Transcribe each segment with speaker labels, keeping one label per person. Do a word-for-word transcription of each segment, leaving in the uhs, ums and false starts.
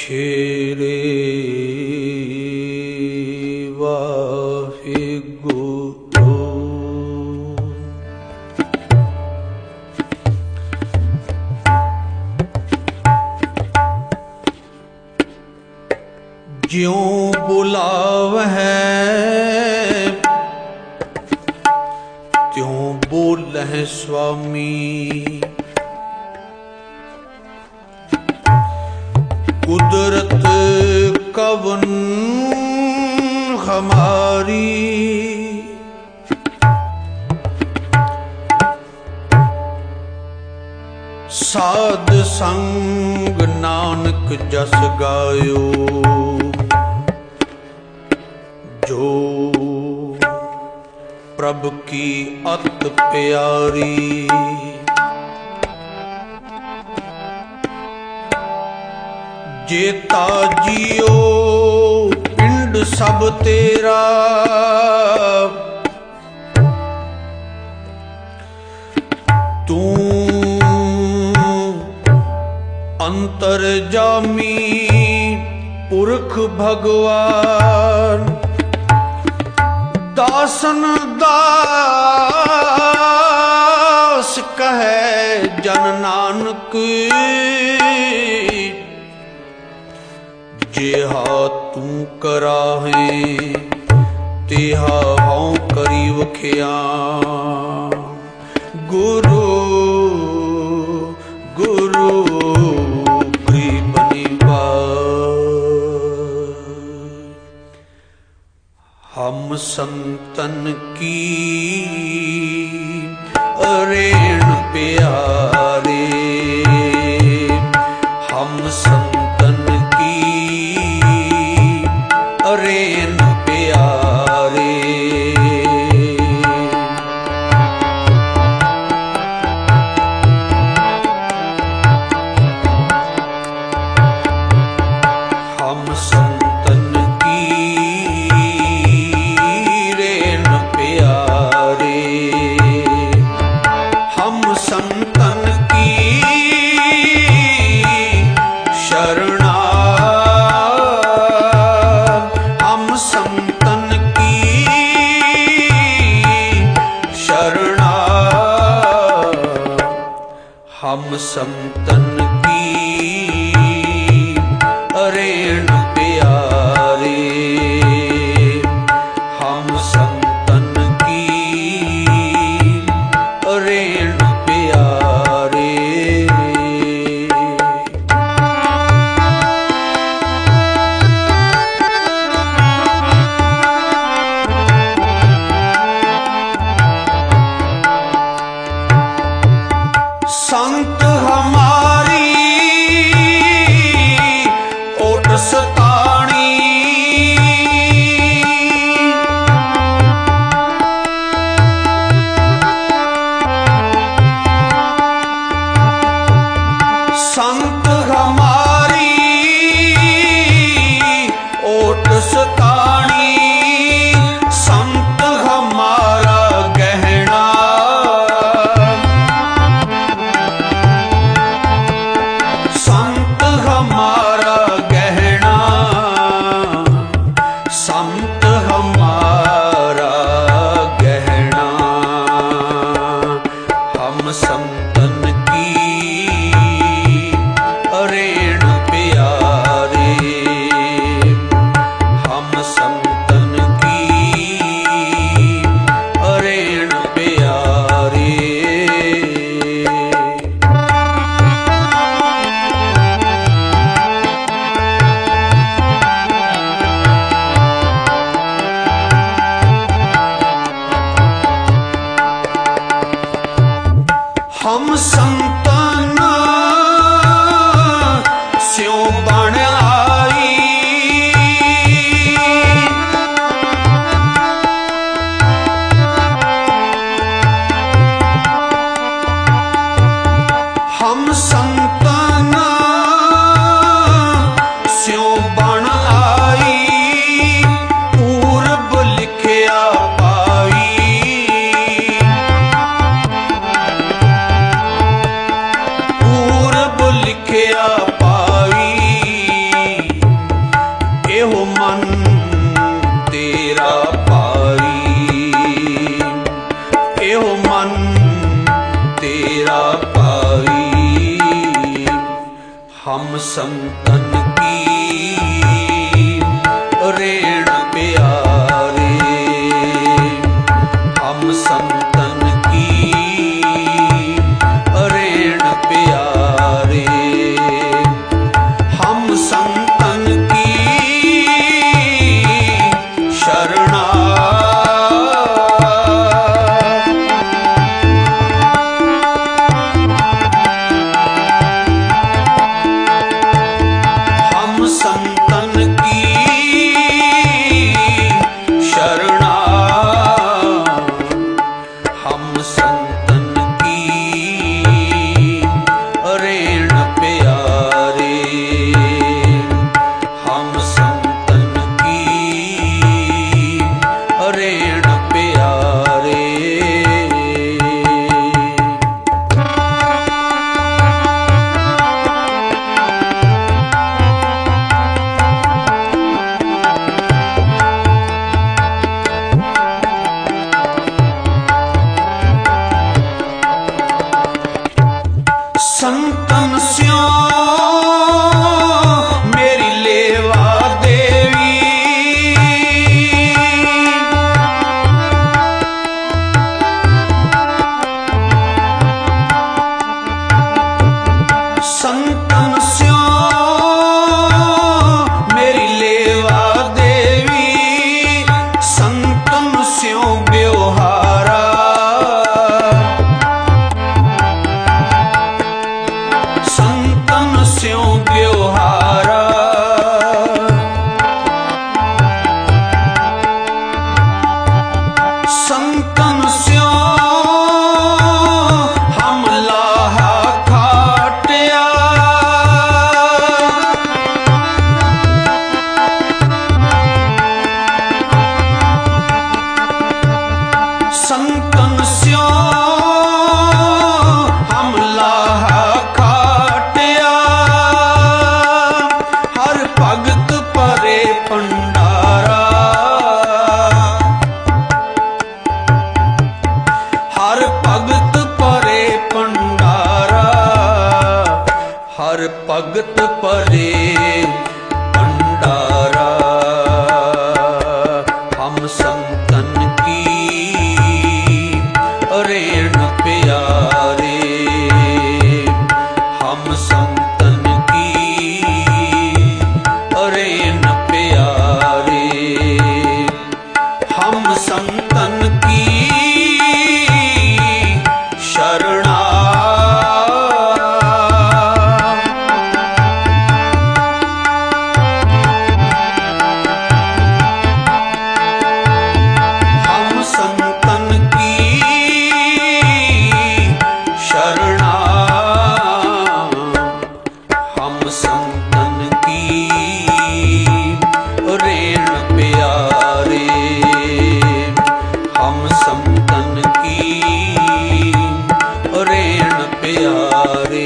Speaker 1: शेरे वाहिगुरु। ज्यों बुलावै त्यों बोलह स्वामी, कुदरत कवन हमारी, साध संग नानक जस गायो, जो प्रभु की अत प्यारी। जेता जियो पिंड सब तेरा, तू अंतरजामी पुरख भगवान। दासन दास कहे जन नानक, जेहा तू कराहे तेहा हूँ करी वखिया। गुरु गुरु बनी हम संतन की अरेण प्यारे, हम संतन की अरेण प्यारे। हम संतन की रेण प्यारे, हम संतन की शरणा, हम संतन की शरणा, हम संतन की अरेण प्यारे, हम संतन की अरेण प्यारे। संत हमारी ओट सताणी, संत हमारी ओट सताणी, संत हमारा गहना, संत हमारा गहना, संत हमारा गहना। हम संतन की अरेण प्यारे, हम संतन की अरेण प्यारे। हम संतन स्यों बण आई, हम संतन स्यों बण आई, पूरब लिखिया पाई, पूरब लिखिया पाई। हम संतन की रेण प्यारे, हम संतन की रेण प्यारे, हम संतन की शरणा। संतन की शरणा, हम संतन की रेण प्यारे, हम संतन की रेण प्यारे। संतन स्यों मेरी लेवा देवी, संतन स्यों मेरी लेवा देवी, संतन स्यों व्यवहारा, संतन स्यों व्यवहारा। संतन स्यों हम लाहा खाटिया, संतन स्यों हम लाहा खाटिया, हर भगत परे भंडारा, हर भगत परे भंडारा, हर भगत परे भंडारा। हम संतन की रेण प्यारे, हम संतन की रेण प्यारे, हम संतन की शरणा। हम संतन की शरणा, हम संतन की रेण प्यारे, हम संतन की रेण प्यारे।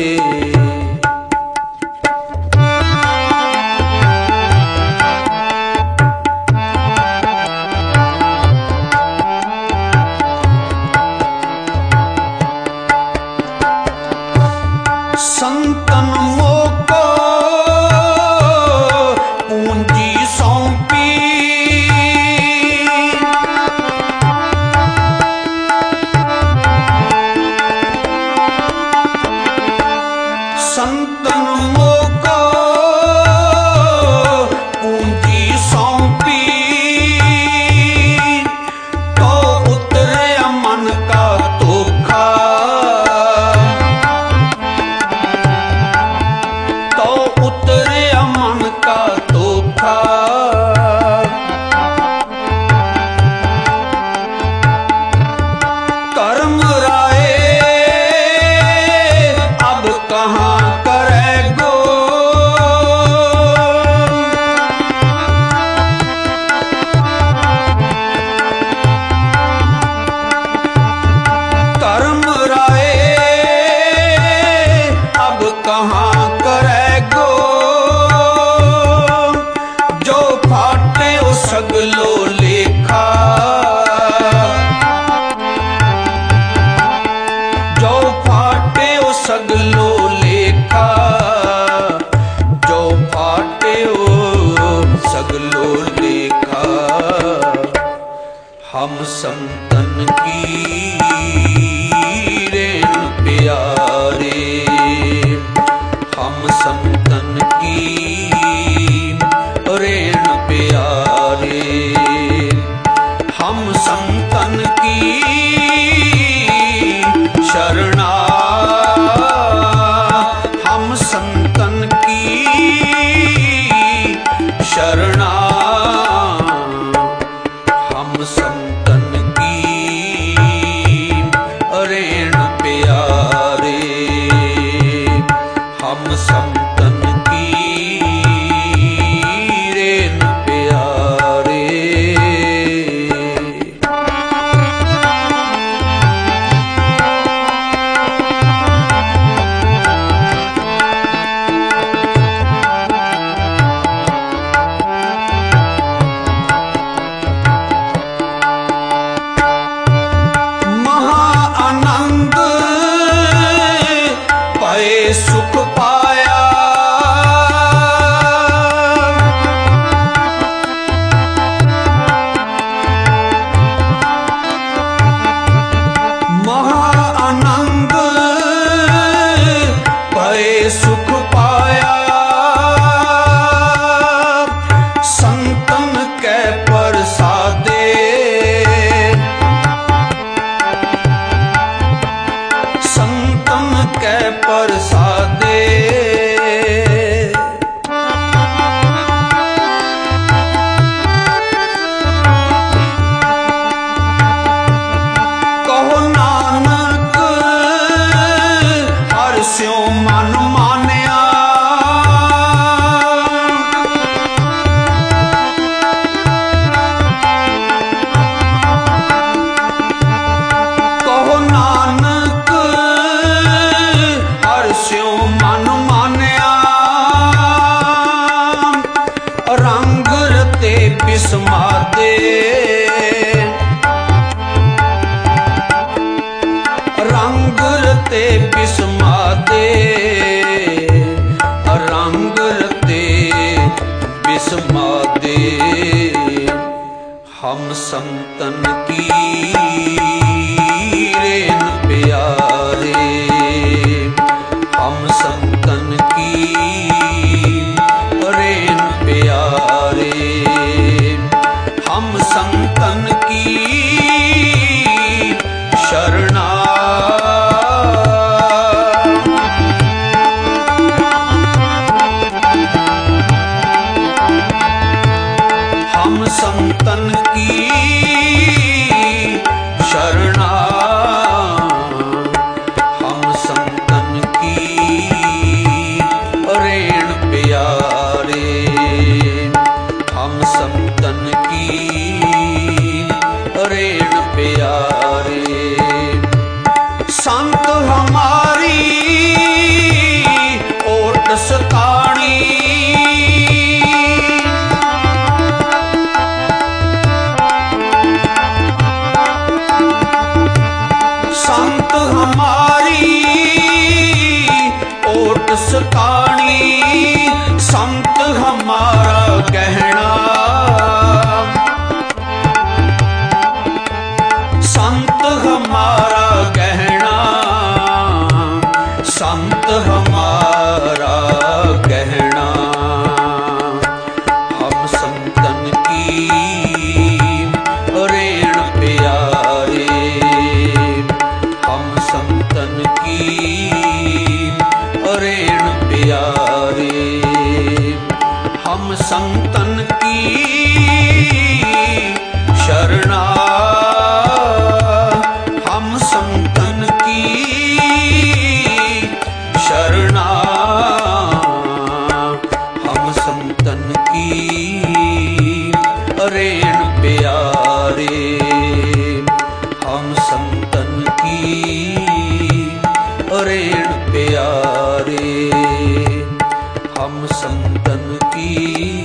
Speaker 1: संतन मोको पूंजी सौंपी, संतन मोको पूंजी सौंपी, तो उतरे मन का धोखा, तो उतरे मन का धोखा। कर्म राय अब कहाँ करेगो, कर्म राय अब कहाँ करेगो, जो फाटे ओ सगलो लेखा, जो फाटे ओ सगलो लेखा। संतन की रेण प्यारे, हम संतन की रेण प्यारे, हम संतन की शरणा, हम संतन की शरणा, हम संतन की रेण प्यारे, हम संतन की रेण प्यारे। सुख पाया महाआनंद पाए सुख पाया, संतन के प्रसादे, संतन के प्रसादे, कहो नानक हर स्यों मन मानिया, कहो नानक स्यों मन मानिया, रंग रते बिस्मादे, रंग रते बिस्मादे, रंग रते बिस्मादे, हम संतन की रेण प्यारे, हम संतन की रेण प्यारे, हम संतन की शरणा, हम संतन की शरणा, हम संतन की रेण प्यारे, हम संतन की रेण प्यारे, संत हमारी ओट सताणी, संत हमारी ओट सताणी, संत हमारा गहना, संत हमारा गहना, संत हमारा गहना, हम संतन की रेण प्यारे, हम संतन की रेण प्यारे, हम संतन की शरणा, हम संतन की शरणा, हम संतन की रेण प्यारे, हम संतन की रेण प्यारे, हम संतन की